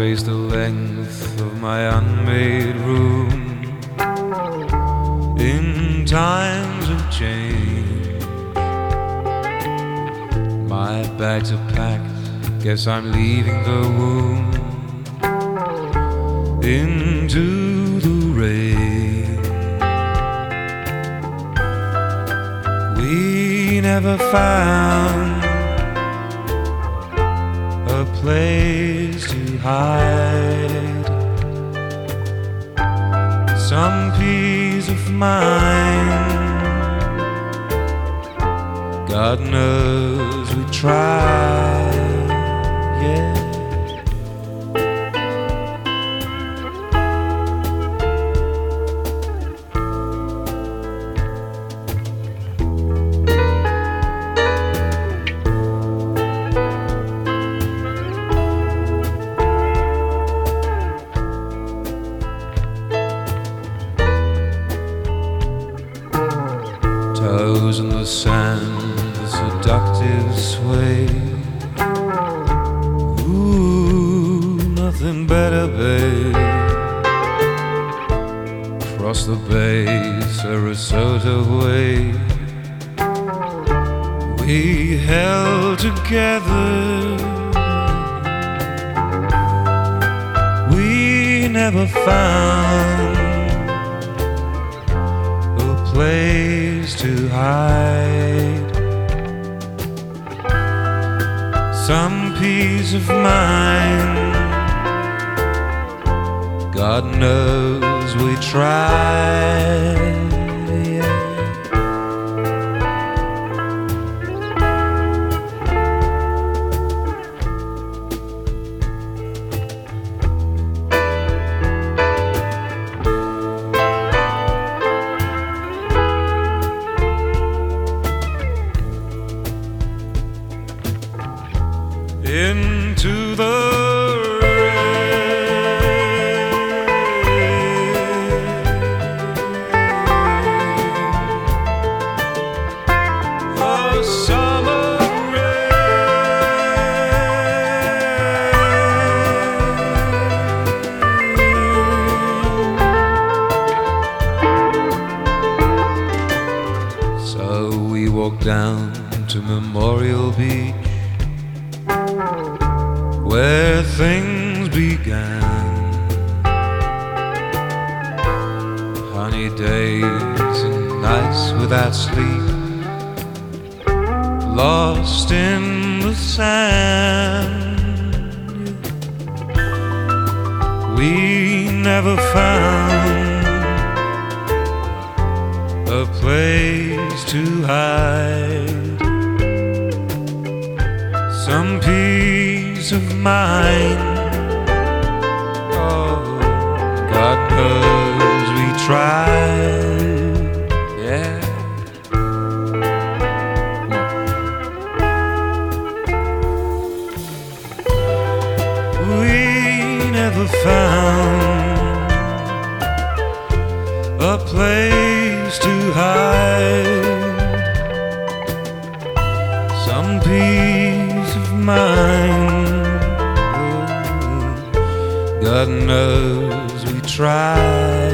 trace the length of my unmade room in times of change. My bags are packed, guess I'm leaving the womb into the rain. We never found a place to hide some peace of mind. God knows we tried, yeah. Toes in the sand, the seductive sway. Ooh, nothing better, babe. Across the bay, Sarasota way, we held together. We never found a place to hide some peace of mind. God knows we tried, yeah. Into the rain, the summer rain. So we walked down to Memorial Beach, where things began. Honey days and nights without sleep, lost in the sand. We never found a place to hide some peace of mind. Oh, God knows we tried, yeah. We never found a place to hide some peace of mind. Oh, God knows we tried.